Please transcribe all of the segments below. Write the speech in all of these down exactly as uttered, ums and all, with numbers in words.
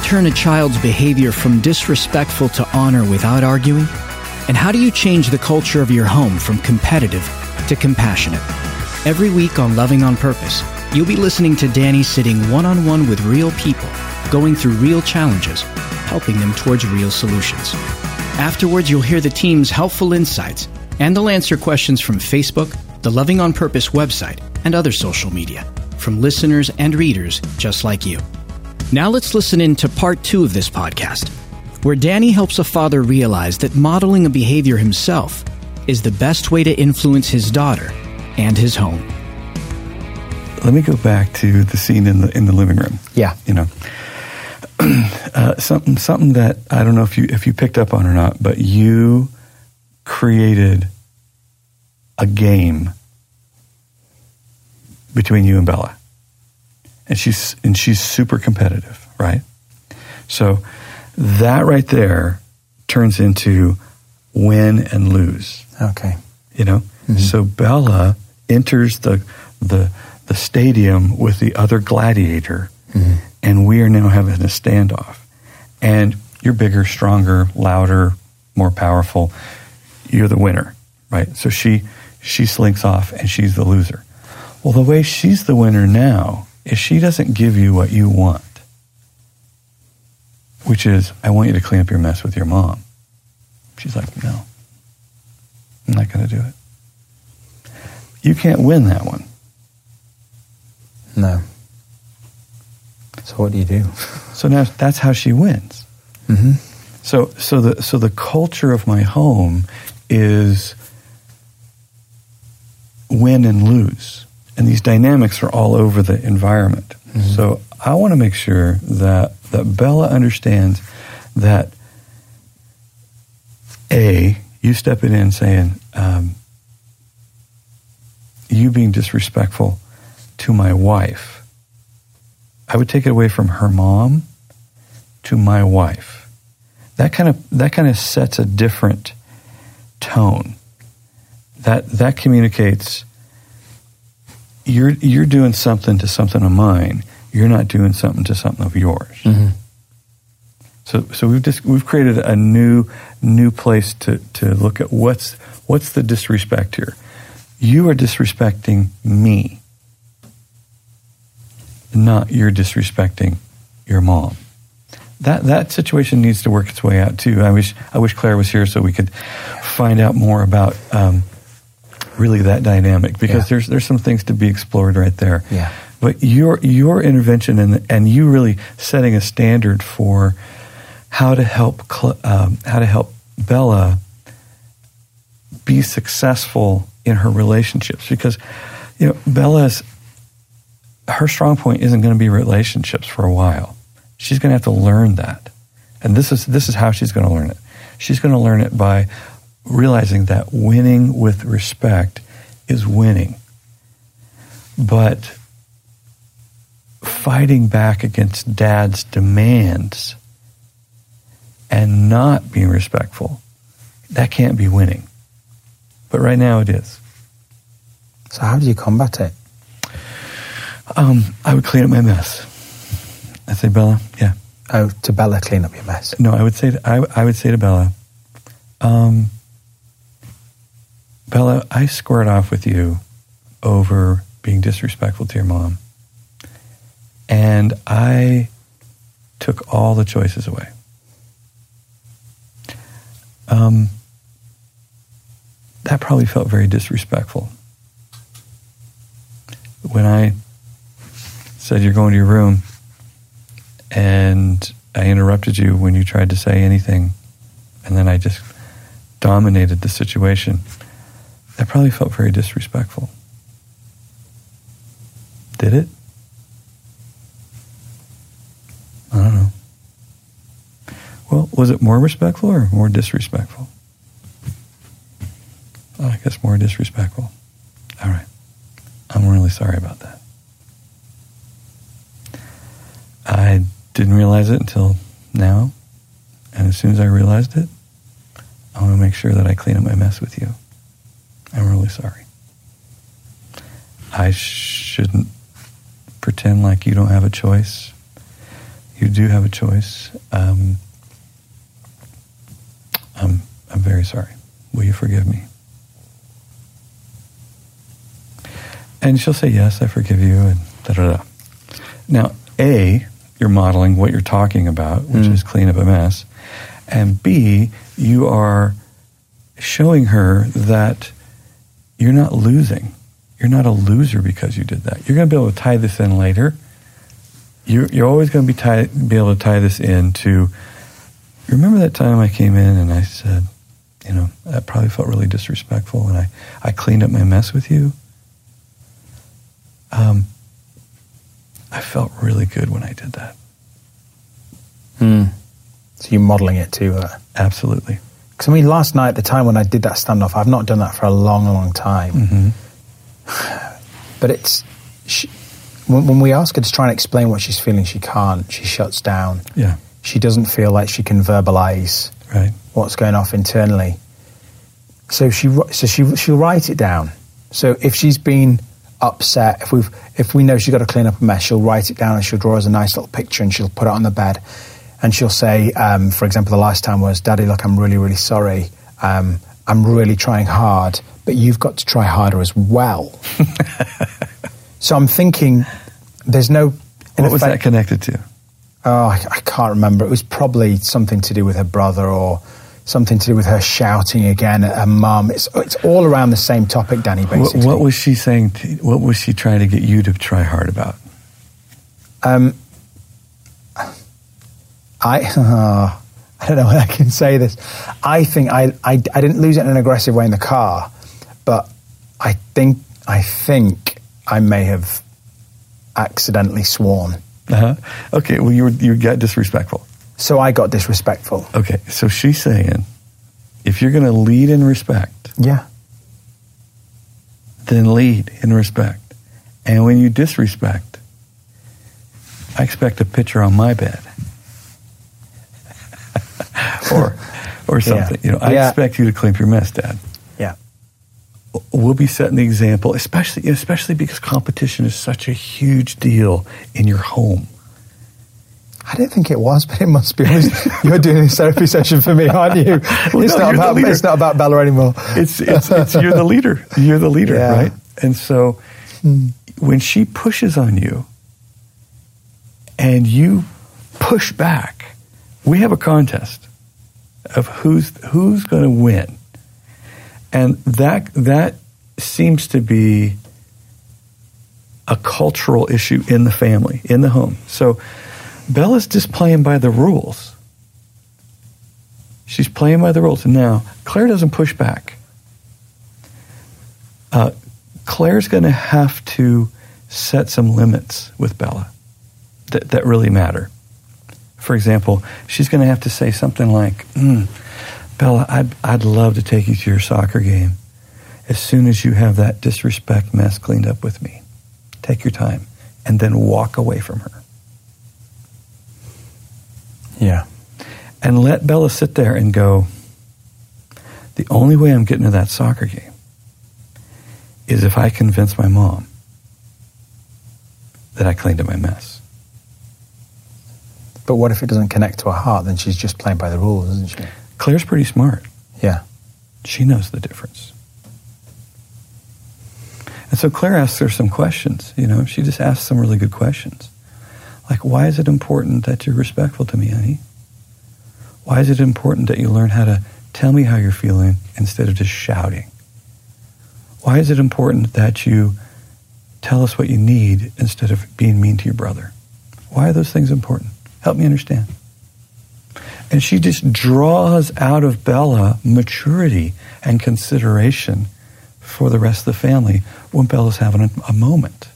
turn a child's behavior from disrespectful to honor without arguing? And how do you change the culture of your home from competitive to compassionate? Every week on Loving on Purpose, you'll be listening to Danny sitting one-on-one with real people, going through real challenges, helping them towards real solutions. Afterwards, you'll hear the team's helpful insights, and they'll answer questions from Facebook, the Loving on Purpose website, and other social media, from listeners and readers just like you. Now let's listen in to part two of this podcast, where Danny helps a father realize that modeling a behavior himself is the best way to influence his daughter and his home. Let me go back to the scene in the in the living room. Yeah. You know, uh, something something that I don't know if you if you picked up on or not, but you created a game between you and Bella, and she's and she's super competitive, right? So that right there turns into win and lose. Okay. You know, mm-hmm. So Bella enters the the the stadium with the other gladiator, mm-hmm. and we are now having a standoff. And you're bigger, stronger, louder, more powerful. You're the winner, right? So she she slinks off, and she's the loser. Well, the way she's the winner now is she doesn't give you what you want, which is, I want you to clean up your mess with your mom. She's like, no, I'm not going to do it. You can't win that one. No. So what do you do? So now that's how she wins. Mm-hmm. So so the so the culture of my home is win and lose. And these dynamics are all over the environment. Mm-hmm. So I want to make sure that, that Bella understands that, A, you stepping in saying, um, you being disrespectful to my wife, I would take it away from her mom to my wife. That kind of that kind of sets a different tone. That that communicates you're you're doing something to something of mine. You're not doing something to something of yours. Mm-hmm. So so we've just we've created a new new place to, to look at what's what's the disrespect here. You are disrespecting me, not you're disrespecting your mom. That that situation needs to work its way out too. I wish I wish Claire was here so we could find out more about um, really that dynamic, because yeah. there's there's some things to be explored right there. Yeah. But your your intervention and and you really setting a standard for how to help um, how to help Bella be successful in her relationships, because you know Bella's her strong point isn't going to be relationships for a while. She's going to have to learn that. And this is this is how she's going to learn it. She's going to learn it by realizing that winning with respect is winning. But fighting back against dad's demands and not being respectful, that can't be winning. But right now it is. So how do you combat it? Um, I would clean up my mess. I say, Bella, yeah. Oh, to Bella, clean up your mess. No, I would say to, I, I would say to Bella, um, Bella, I squared off with you over being disrespectful to your mom, and I took all the choices away. Um, that probably felt very disrespectful. When I said you're going to your room, and I interrupted you when you tried to say anything, and then I just dominated the situation, that probably felt very disrespectful. Did it? I don't know. Well, was it more respectful or more disrespectful? Well, I guess more disrespectful. All right. I'm really sorry about that. I didn't realize it until now, and as soon as I realized it, I want to make sure that I clean up my mess with you. I'm really sorry. I shouldn't pretend like you don't have a choice. You do have a choice. Um, I'm, I'm very sorry. Will you forgive me? And she'll say, yes, I forgive you, and da-da-da. Now, A, you're modeling what you're talking about, which mm. is clean up a mess. And B, you are showing her that you're not losing. You're not a loser because you did that. You're going to be able to tie this in later. You're, you're always going to be, tie, be able to tie this into, remember that time I came in and I said, you know, that probably felt really disrespectful, and I, I cleaned up my mess with you? Um, I felt really good when I did that. Hmm. So you're modelling it to her? Absolutely. Because I mean, last night, the time when I did that standoff, I've not done that for a long, long time. Mm-hmm. But it's, she, when, when we ask her to try and explain what she's feeling, she can't. She shuts down. Yeah. She doesn't feel like she can verbalise right. what's going off internally. So she, so she, she'll write it down. So if she's been upset, if we've, if we know she's got to clean up a mess, she'll write it down and she'll draw us a nice little picture and she'll put it on the bed. And she'll say, um, for example, the last time was, Daddy, look, I'm really, really sorry. Um, I'm really trying hard, but you've got to try harder as well. So I'm thinking, there's no... What was that connected to? Oh, I, I can't remember. It was probably something to do with her brother or something to do with her shouting again at her mum. It's, it's all around the same topic, Danny, basically. What, what was she saying? To, what was she trying to get you to try hard about? Um... I uh, I don't know when I can say this. I think I, I, I didn't lose it in an aggressive way in the car, but I think I think I may have accidentally sworn. Uh-huh. Okay, well, you were, you got disrespectful. So I got disrespectful. Okay, so she's saying, if you're going to lead in respect, yeah, then lead in respect. And when you disrespect, I expect a picture on my bed. or or something. Yeah. You know, I yeah. expect you to clean up your mess, Dad. Yeah. We'll be setting the example, especially especially because competition is such a huge deal in your home. I didn't think it was, but it must be. You're doing this therapy session for me, aren't you? Well, it's, no, not about, it's not about Bella anymore. It's, it's, it's you're the leader. You're the leader, yeah. right? And so hmm. when she pushes on you and you push back, we have a contest of who's who's going to win, and that that seems to be a cultural issue in the family, in the home. So Bella's just playing by the rules. She's playing by the rules. And now Claire doesn't push back. Uh, Claire's going to have to set some limits with Bella that, that really matter. For example, she's going to have to say something like, mm, Bella, I'd, I'd love to take you to your soccer game as soon as you have that disrespect mess cleaned up with me. Take your time, and then walk away from her. Yeah. And let Bella sit there and go, the only way I'm getting to that soccer game is if I convince my mom that I cleaned up my mess. But what if it doesn't connect to her heart? Then she's just playing by the rules, isn't she? Claire's pretty smart. Yeah. She knows the difference. And so Claire asks her some questions, you know. She just asks some really good questions. Like, why is it important that you're respectful to me, honey? Why is it important that you learn how to tell me how you're feeling instead of just shouting? Why is it important that you tell us what you need instead of being mean to your brother? Why are those things important? Help me understand. And she just draws out of Bella maturity and consideration for the rest of the family when Bella's having a, a moment.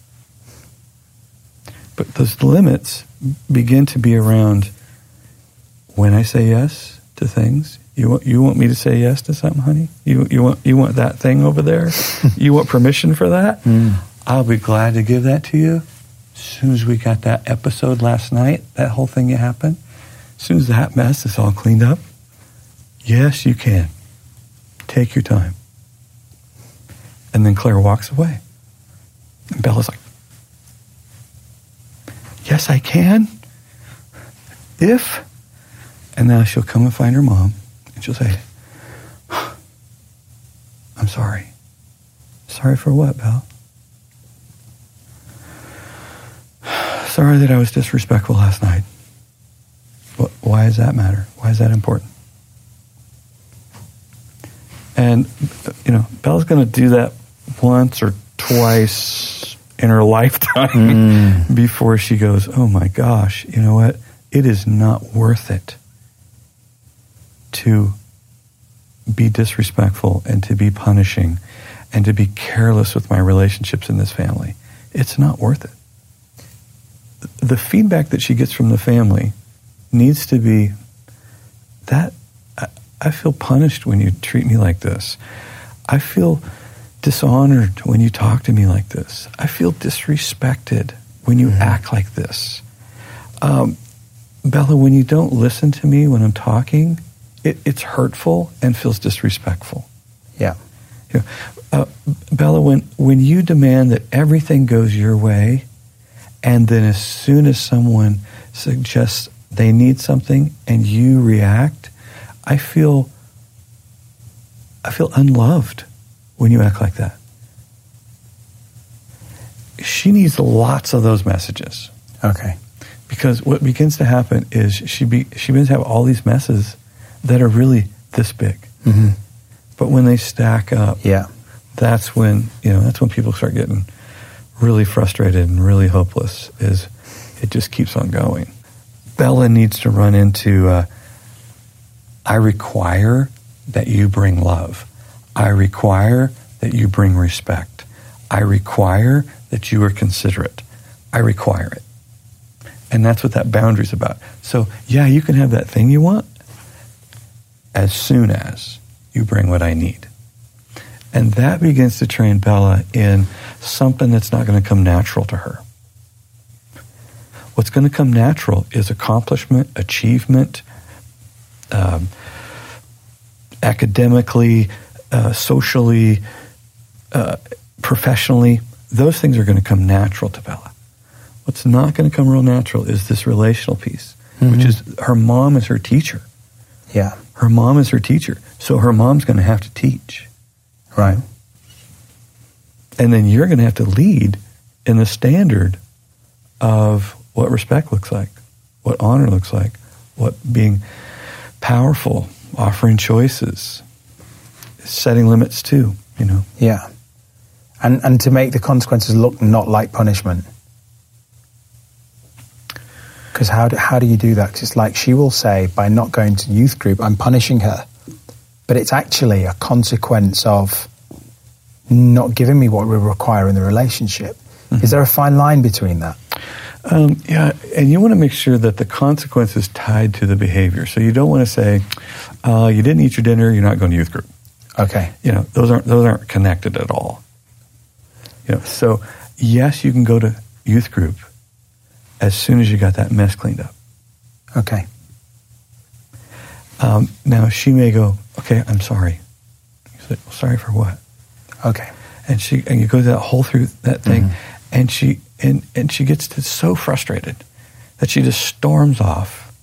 But those limits begin to be around when I say yes to things. You want you want me to say yes to something, honey? You you want you want that thing over there? You want permission for that? Mm. I'll be glad to give that to you. As soon as we got that episode last night, that whole thing that happened, as soon as that mess is all cleaned up, yes, you can. Take your time. And then Claire walks away. And Bella's like, yes, I can. if, and now she'll come and find her mom, and she'll say, I'm sorry. Sorry for what, Belle? Sorry that I was disrespectful last night. What, why does that matter? Why is that important? And, you know, Belle's going to do that once or twice in her lifetime mm. before she goes, oh my gosh, you know what? It is not worth it to be disrespectful and to be punishing and to be careless with my relationships in this family. It's not worth it. The feedback that she gets from the family needs to be that I, I feel punished when you treat me like this. I feel dishonored when you talk to me like this. I feel disrespected when you mm-hmm. act like this. Um, Bella, when you don't listen to me when I'm talking, it, it's hurtful and feels disrespectful. Yeah. You know, uh, Bella, when, when you demand that everything goes your way, and then as soon as someone suggests they need something and you react, I feel I feel unloved when you act like that. She needs lots of those messages. Okay. Because what begins to happen is she be, she begins to have all these messes that are really this big. Mm-hmm. But when they stack up, yeah, that's when, you know, that's when people start getting really frustrated and really hopeless, is it just keeps on going. Bella needs to run into, uh, I require that you bring love. I require that you bring respect. I require that you are considerate. I require it. And that's what that boundary's about. So, yeah, you can have that thing you want as soon as you bring what I need. And that begins to train Bella in something that's not going to come natural to her. What's going to come natural is accomplishment, achievement, um, academically, uh, socially, uh, professionally. Those things are going to come natural to Bella. What's not going to come real natural is this relational piece, mm-hmm. which is her mom is her teacher. Yeah. Her mom is her teacher. So her mom's going to have to teach. Right. And then you're going to have to lead in the standard of what respect looks like, what honor looks like, what being powerful, offering choices, setting limits too, you know. Yeah. And and to make the consequences look not like punishment. Because how do, how do you do that? Because it's like she will say, by not going to youth group, I'm punishing her. But it's actually a consequence of not giving me what we require in the relationship. Mm-hmm. Is there a fine line between that? Um, yeah, and you want to make sure that the consequence is tied to the behavior. So you don't want to say, uh, you didn't eat your dinner, you're not going to youth group. Okay. You know, those aren't those aren't connected at all. You know, so yes, you can go to youth group as soon as you got that mess cleaned up. Okay. Um, now she may go, okay, I'm sorry. You say, well, sorry for what? Okay. And she and you go that whole through that thing, mm-hmm. and she and and she gets to so frustrated that she just storms off.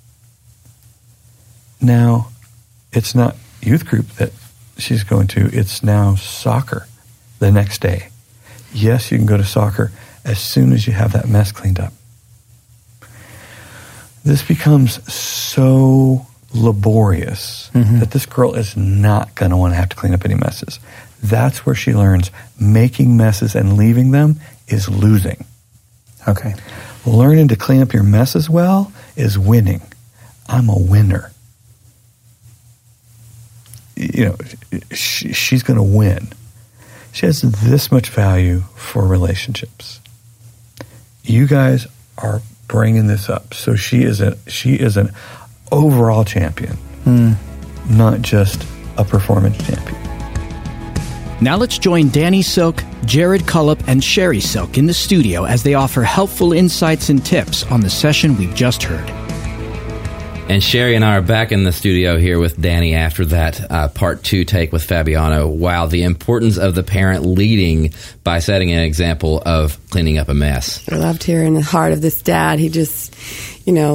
Now, it's not youth group that she's going to, it's now soccer the next day. Yes, you can go to soccer as soon as you have that mess cleaned up. This becomes so laborious mm-hmm. that this girl is not going to want to have to clean up any messes. That's where she learns making messes and leaving them is losing. Okay. Learning to clean up your messes well is winning. I'm a winner. You know, she, she's going to win. She has this much value for relationships. You guys are bringing this up, so she is a she is an overall champion, mm. not just a performance champion. Now let's join Danny Silk, Jared Cullop, and Sherry Silk in the studio as they offer helpful insights and tips on the session we've just heard. And Sherry and I are back in the studio here with Danny after that uh, part two take with Fabiano. Wow, the importance of the parent leading by setting an example of cleaning up a mess. I loved hearing the heart of this dad. He just, you know,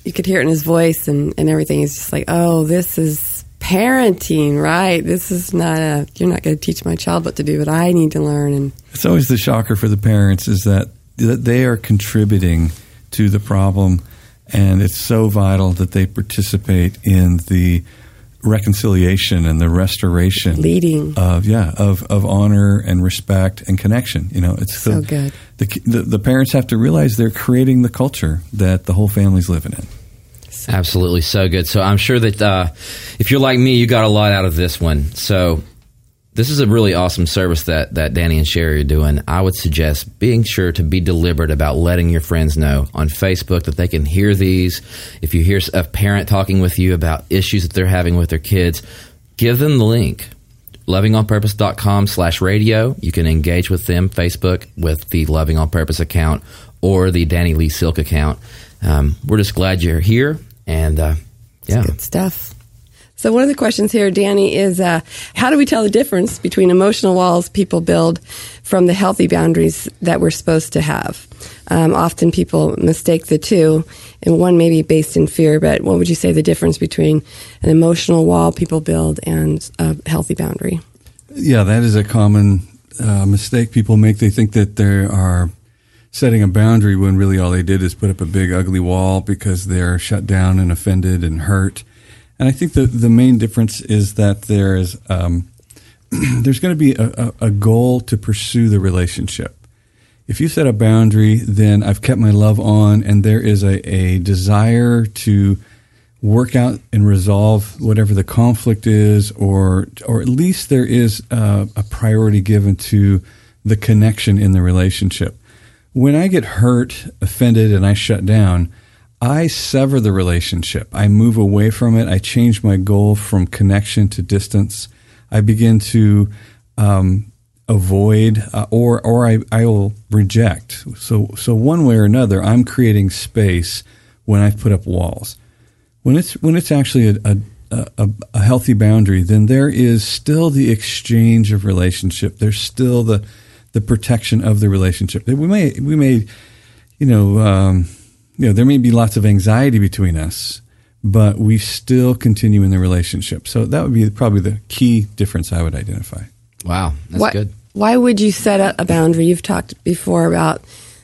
you could hear it in his voice and, and everything. He's just like, oh, this is parenting, right? This is not a, you're not going to teach my child what to do, but I need to learn. And it's always the shocker for the parents is that, that they are contributing to the problem, and it's so vital that they participate in the reconciliation and the restoration leading of yeah of, of honor and respect and connection. You know, it's so the, good. The, the the parents have to realize they're creating the culture that the whole family's living in. Absolutely, so good. So I'm sure that uh, if you're like me, you got a lot out of this one. So this is a really awesome service that, that Danny and Sherry are doing. I would suggest being sure to be deliberate about letting your friends know on Facebook that they can hear these. If you hear a parent talking with you about issues that they're having with their kids, give them the link. lovingonpurpose.com slash radio. You can engage with them, Facebook, with the Loving on Purpose account or the Danny Lee Silk account. Um, we're just glad you're here. And uh, yeah. Good stuff. So one of the questions here, Danny, is uh, how do we tell the difference between emotional walls people build from the healthy boundaries that we're supposed to have? Um, often people mistake the two, and one may be based in fear, but what would you say the difference between an emotional wall people build and a healthy boundary? Yeah, that is a common uh, mistake people make. They think that they are setting a boundary when really all they did is put up a big ugly wall because they're shut down and offended and hurt. And I think the, the main difference is that there is um, there's going to be a, a, a goal to pursue the relationship. If you set a boundary, then I've kept my love on, and there is a, a desire to work out and resolve whatever the conflict is, or or at least there is a, a priority given to the connection in the relationship. When I get hurt, offended, and I shut down, I sever the relationship. I move away from it. I change my goal from connection to distance. I begin to um, avoid, uh, or or I, I will reject. So so one way or another, I'm creating space when I put up walls. When it's when it's actually a, a, a, a healthy boundary, then there is still the exchange of relationship. There's still the the protection of the relationship. We may we may, you know. Um, You know, there may be lots of anxiety between us, but we still continue in the relationship. So that would be probably the key difference I would identify. Wow, that's why, good. Why would you set a boundary? You've talked before about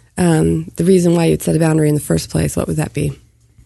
um, the reason why you'd set a boundary in the first place. What would that be?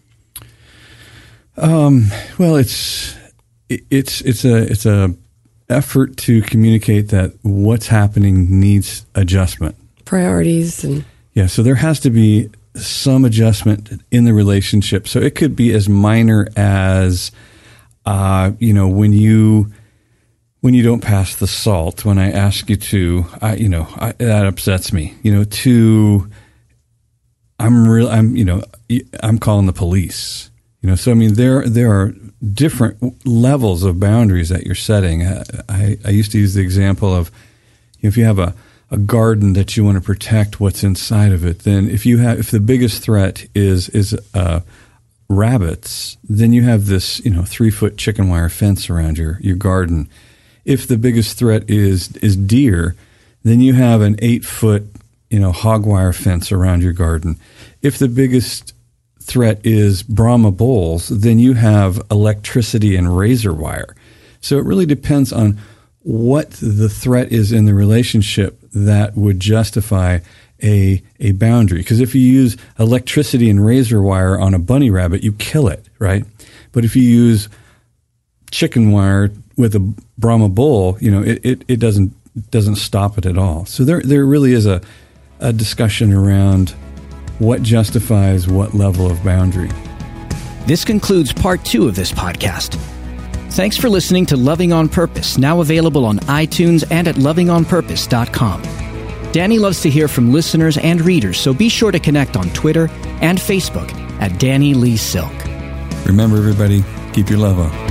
Um, well, it's it's it's a it's a effort to communicate that what's happening needs adjustment, priorities, and yeah. So there has to be some adjustment in the relationship. So it could be as minor as, uh, you know, when you when you don't pass the salt, when I ask you to, I, you know, I, that upsets me. You know, to I'm real, I'm, you know, I'm calling the police. You know, so I mean, there there are different levels of boundaries that you're setting. I, I used to use the example of, if you have a a garden that you want to protect what's inside of it, then if you have, if the biggest threat is, is, uh, rabbits, then you have this, you know, three foot chicken wire fence around your, your garden. If the biggest threat is, is deer, then you have an eight foot, you know, hog wire fence around your garden. If the biggest threat is Brahma bulls, then you have electricity and razor wire. So it really depends on what the threat is in the relationship that would justify a a boundary. Because if you use electricity and razor wire on a bunny rabbit, you kill it, right? But if you use chicken wire with a Brahma bull, you know, it, it, it doesn't doesn't stop it at all. So there there really is a, a discussion around what justifies what level of boundary. This concludes part two of this podcast. Thanks for listening to Loving on Purpose, now available on iTunes and at loving on purpose dot com. Danny loves to hear from listeners and readers, so be sure to connect on Twitter and Facebook at Danny Lee Silk. Remember, everybody, keep your love up.